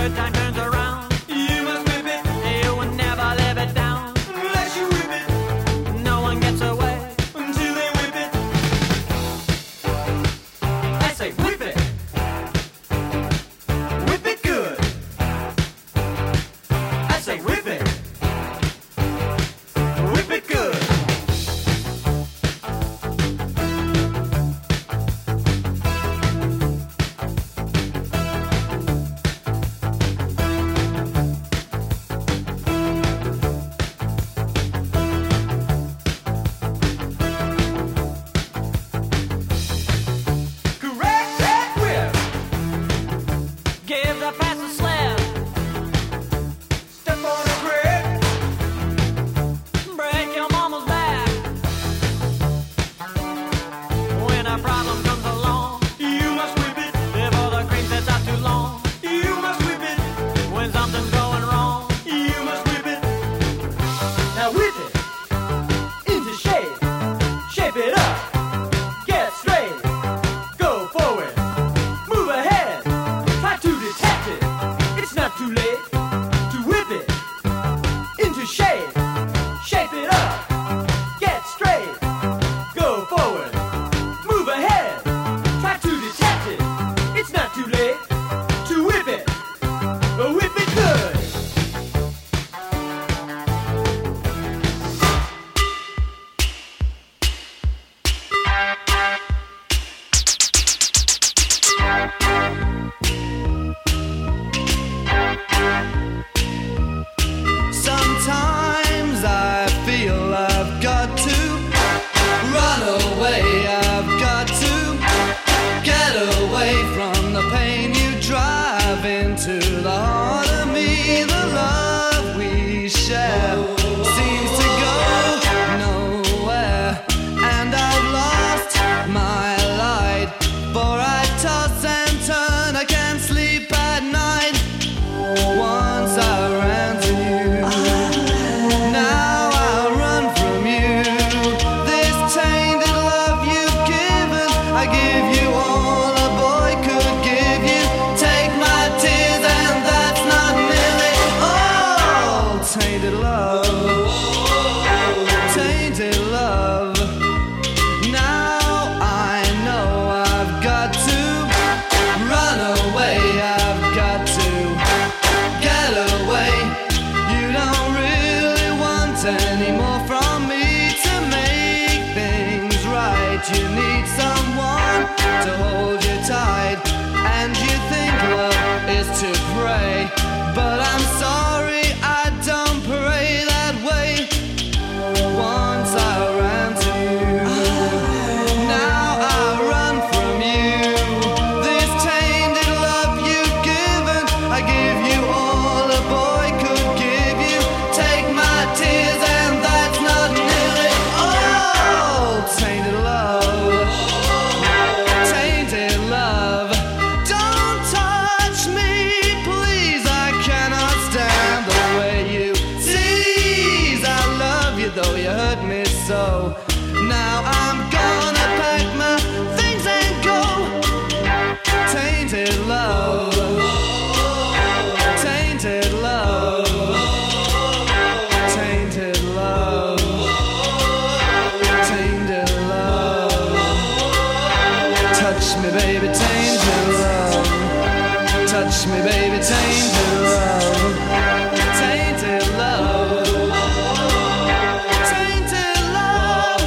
good time turns around, you must whip it. You will never live it down unless you whip it. No one gets away until they whip it. I say whip it. Whip it good. I say whip it. Whip it good. Correct that whip. Give the pass a slap. Step on a brick. Break your mama's back. When a problem comes along, you must whip it. Before the cream sets out too long, you must whip it. When something's going wrong, you must whip it. Now whip it into shape. Shape it up. Get straight. Go forward. Move ahead. Try to detect it. It's not too late to whip it into shape. Shape it up. Get straight. Go forward. Move ahead. Try to detect it. It's not too late to whip it. Whip it good. Sometimes I feel I've got to run away. I've got to get away from the pain you drive into the heart of me. The love we share seems to go nowhere, and I've lost my light. For I toss and turn, I can't sleep at night. Once I ran to you, now I run from you. This tainted love you've given, I give you all a boy could give you. Take my tears and that's not nearly all. Tainted love, tainted love. Now I know I've got to run away. I've got to get away. You don't really want any more from me to make things right. You need someone to hold you tight, and you think love is to pray. But I'm sorry, I don't pray that way. Once I ran to you, now I run from you. This tainted love you've given, I give you all a boy could give you. Take my tears and that's not nearly all. Tainted love, tainted love. Don't touch me, please. I cannot stand the way you tease. I love you though you hurt me so. Now I'm gonna pack my things and go. Tainted love, tainted love, tainted love, tainted love. Touch me, baby, tainted love. Touch me, baby, tainted love. Tainted love, tainted love.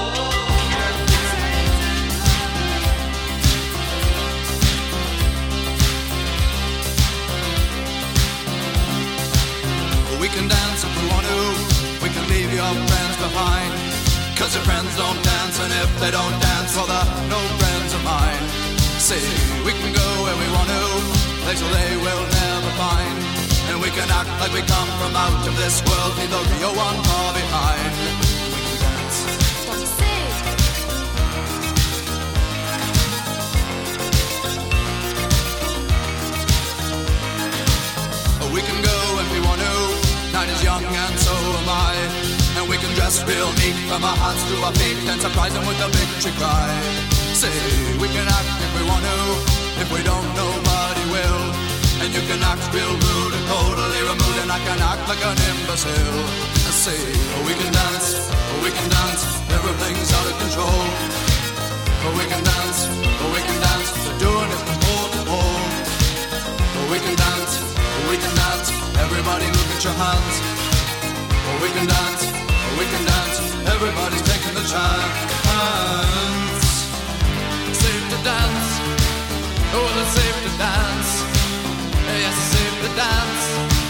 We can dance if we want to. We can leave your friends behind. 'Cause your friends don't dance, and if they don't dance, well, they're no friends of mine. See, we can go where we want to, places they will never find. And we can act like we come from out of this world, leave the real one far behind. We can dance. We can go if we want to. Night is young and so am I. And we can dress real neat from our hands to our feet and surprise them with a victory cry. Say, we can act if we want to. If we don't, nobody will. And you can act real rude and totally removed, and I can act like an imbecile. I say, we can dance, everything's out of control. We can dance, we're doing it from pole to pole. We can dance, everybody look at your hands. We can dance, everybody's taking the chance. Safe to dance, oh, it's safe to dance. Yes, it's safe to dance.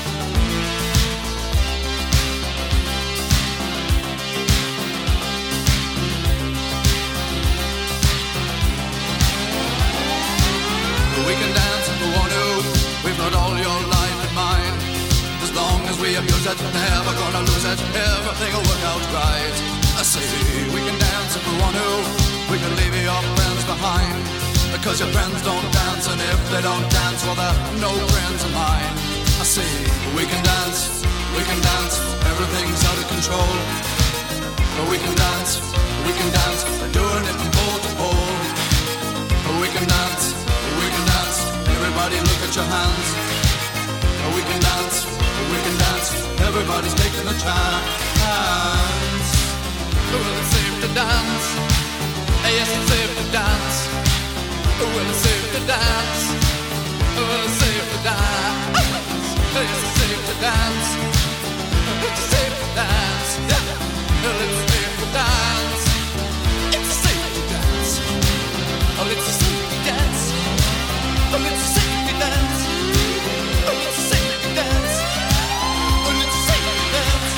We can dance if we want to. We've got all your life in mind. As long as we abuse it, never gonna lose it. Everything will work out right. I say we can dance if we want to. We can leave your friends behind, because your friends don't dance, and if they don't dance, well, they're no friends of mine. I say we can dance, everything's out of control. We can dance, we're doing it from pole to pole. We can dance, everybody look at your hands. We can dance, everybody's taking a chance. Well, it's safe to dance, yes, it's safe to dance. Well, it's safe to dance, well, it's safe to dance. Yes, it's safe to dance, it's safe to dance. Well, it's safe to dance, it's safe to dance. Oh, it's safe to dance. Oh, it's a safety dance. Oh, it's a safety dance. Oh, it's a safety dance.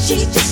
She just